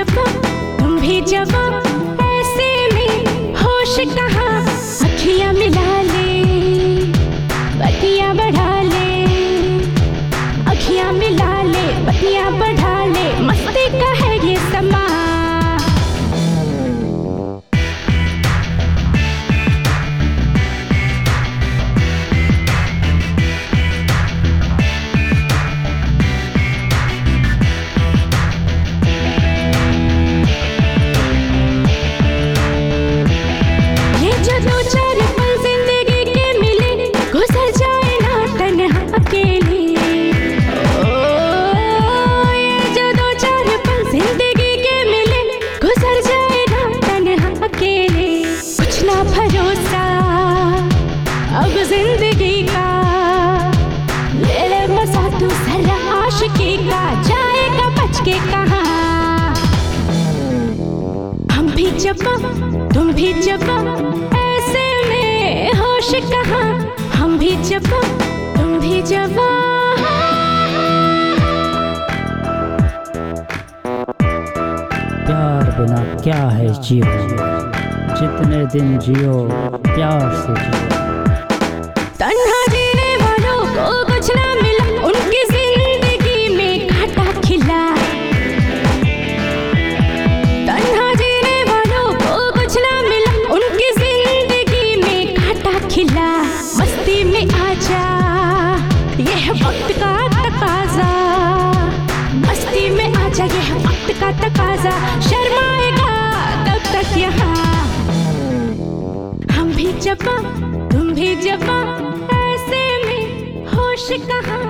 जवां, तुम भी जवां, ऐसे में होश कहाँ। अखियां मिला ले, बत्तियां बढ़ा ले, अखियां मिला ले, बत्तियां बढ़ा ले, मस्ती का है ये समा। भरोसा अब जिंदगी का, ले ले मजा तू जरा आशिकी का, जाएगा बच के कहाँ। हम भी जवां, तुम भी जवां, ऐसे में होश कहाँ। हम भी जवां, तुम भी जवां। प्यार बिना क्या है जीवन, जितने दिन जियो प्यार से जियो। तन्हा जीने वालों को कुछ ना मिला, उनकी जिंदगी में घाटा खिला। तन्हा जीने वालों को कुछ ना मिला, उनकी जिंदगी में घाटा खिला। मस्ती में आजा, यह वक्त का तकाजा, मस्ती में आजा, यह वक्त का तकाजा। शर्माएगा तब तक यहाँ। हम भी जवां, तुम भी जवां, ऐसे में होश कहाँ।